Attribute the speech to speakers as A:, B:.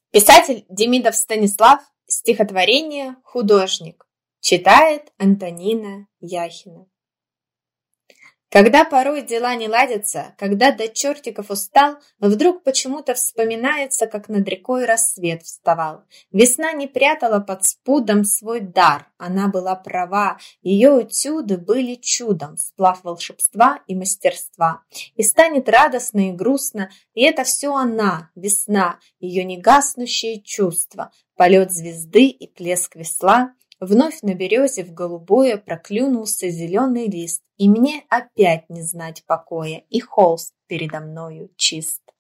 A: Писатель Демидов Станислав, стихотворение «Художник». Читает Антонина Яхина. Когда порой дела не ладятся, когда до чертиков устал, вдруг почему-то вспоминается, как над рекой рассвет вставал. Весна не прятала под спудом свой дар, она была права, ее этюды были чудом, сплав волшебства и мастерства. И станет радостно и грустно, и это все она, весна, ее негаснущее чувство, полет звезды и плеск весла. Вновь на березе в голубое проклюнулся зеленый лист, и мне опять не знать покоя, и холст передо мною чист.